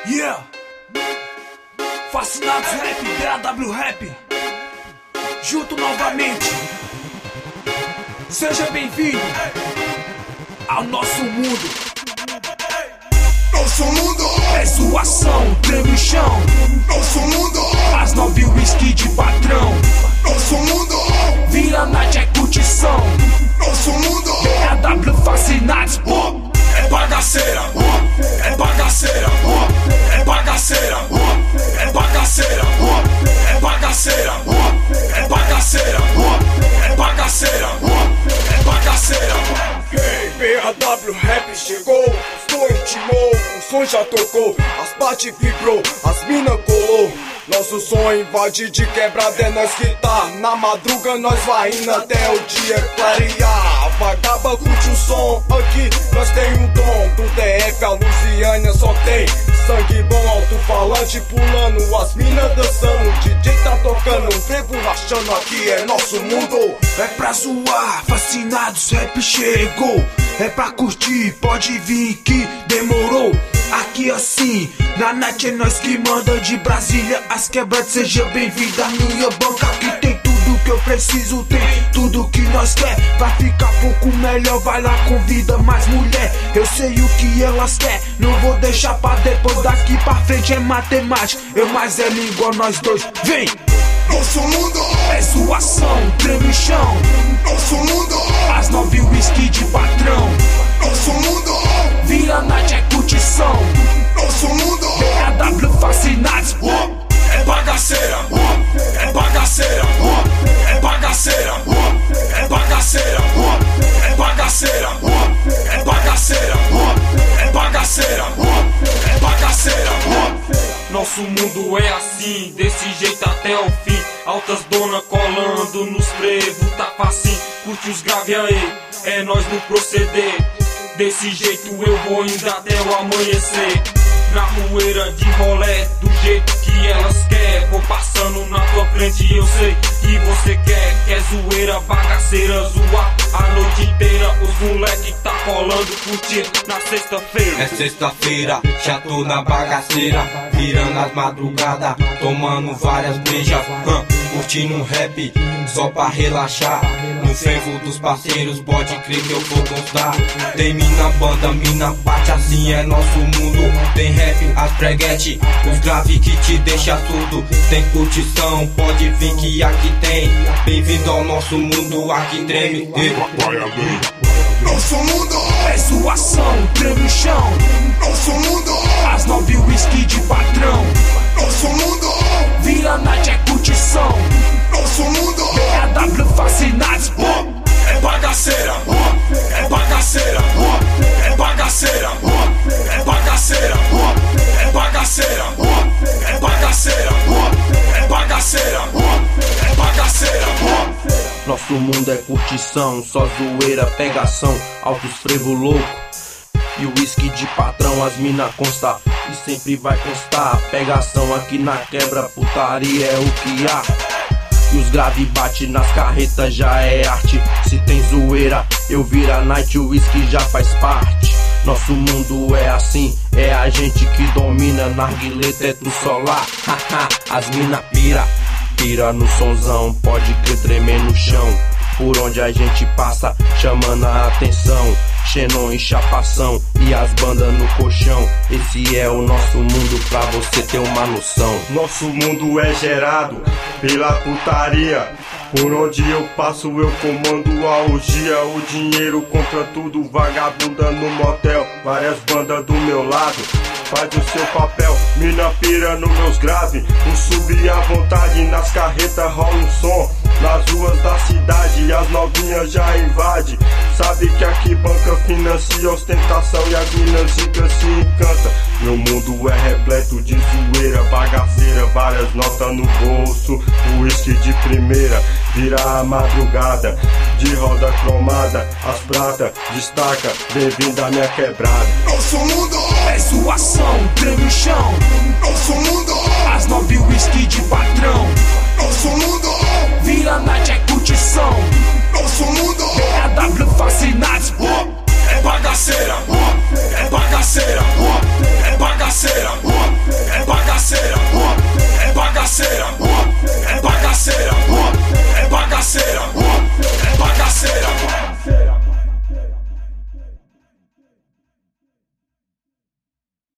Yeah, Fascinados Rap, DAW Rap, junto novamente. Seja bem-vindo ao nosso mundo. Nosso mundo é zoação, treme o chão. Nosso mundo as 9 whisky de patrão. Nosso mundo vira night, é curtição. Nosso mundo DAW Fascinados. É bagaceira, é bagaceira, é bagaceira, é bagaceira, é bagaceira, é bagaceira, é bagaceira, é bagaceira. DAW Rap chegou, o som intimou, o som já tocou, as partes vibrou, as mina colou. Nosso som invade de quebrada, é nós que tá. Na madruga nós vai indo até o dia clarear. Vagaba curte o som, aqui nós tem um dom. Do DF a Lusiânia só tem sangue bom. Alto-falante pulando, as minas dançando. O DJ tá tocando, o frevo rachando, aqui é nosso mundo. É pra zoar, Fascinados Rap chegou. É pra curtir, pode vir que demorou. Aqui assim, na night é nós que manda. De Brasília as quebradas, seja bem-vindo à minha banca. Aqui tem tudo que eu preciso, tem tudo que nós quer. Pra ficar pouco melhor, vai lá, convida mais mulher. Eu sei o que elas quer, não vou deixar pra depois. Daqui pra frente é matemática, eu mais é língua, nós dois, vem! Nosso mundo é zoação, treme o chão. Nosso mundo as 9 whisky de patrão. Nosso mundo vira night, é curtição. Nosso mundo DAW Fascinados. É bagaceira, é bagaceira, é bagaceira, é bagaceira, é bagaceira, é bagaceira, é bagaceira, é bagaceira. Nosso mundo é assim, desse jeito até o fim. Altas dona colando nos frevo, tá facinho. Curte os grave aí, é nós no proceder. Desse jeito eu vou indo até o amanhecer. Na poeira de rolé, do jeito que elas quer. Vou passando na tua frente, eu sei que você quer zoeira, bagaceira, zoar a noite inteira. Os moleque tá colando, curtindo na sexta-feira. É sexta-feira, já tô na bagaceira, virando as madrugadas, tomando várias brejas, curtindo um rap, só pra relaxar. No fervo dos parceiros, pode crer que eu vou gostar. Tem mina banda, mina bate, assim é nosso mundo. Tem rap, as preguete, os grave que te deixa surdo. Tem curtição, pode vir que aqui tem. Bem-vindo ao nosso mundo, aqui treme. Nosso mundo é zoação, treme o chão. Nosso mundo as 9 whisky de patrão. Nosso mundo vira night, é curtição. Nosso mundo DAW Fascinados. É bagaceira, é bagaceira, é bagaceira, é bagaceira, é bagaceira, é bagaceira, é bagaceira, é bagaceira. Nosso mundo é curtição, só zoeira, pegação, altos frevo louco e o whisky de patrão, as mina consta e sempre vai constar. Pegação aqui na quebra, putaria é o que há. E os grave bate nas carretas, já é arte. Se tem zoeira, eu vira night, o whisky já faz parte. Nosso mundo é assim, é a gente que domina. Narguilé, teto solar, as mina pira no sonzão, pode crer, tremer no chão. Por onde a gente passa, chamando a atenção. Xenon e chapação, e as bandas no colchão. Esse é o nosso mundo, pra você ter uma noção. Nosso mundo é gerado pela putaria. Por onde eu passo eu comando a orgia. O dinheiro compra tudo, vagabunda no motel. Várias bandas do meu lado, faz o seu papel. Mina pira nos meus grave, um subir à vontade. Nas carretas rola um som, nas ruas da cidade as novinhas já invade. Sabe que aqui banca financia ostentação e as minas ricas se encanta. Meu mundo é repleto de zoeira, bagaceira, várias notas no bolso. O whisky de primeira, vira a madrugada, de roda cromada, as pratas destaca, bem-vindo à minha quebrada. Nosso mundo é zoação, treme